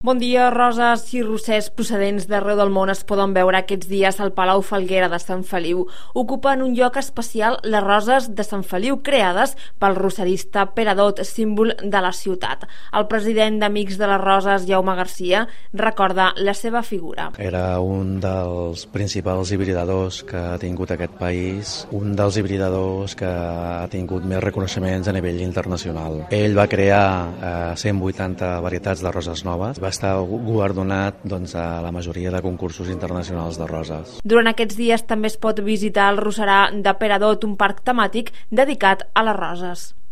Bon dia. Roses i rossers procedents d'arreu del món es poden veure aquests dies al Palau Falguera de Sant Feliu. Ocupen un lloc especial les roses de Sant Feliu, creades pel rosserista Pere Dot, símbol de la ciutat. El president d'Amics de les Roses, Jaume Garcia, recorda la seva figura. Era un dels principals hibridadors que ha tingut aquest país, un dels hibridadors que ha tingut més reconeixements a nivell internacional. Ell va crear 180 varietats de roses noves, va estar guardonat a la majoria de concursos internacionals de roses. Durant aquests dies també es pot visitar el Roserar de Pere Dot, un parc temàtic dedicat a les roses.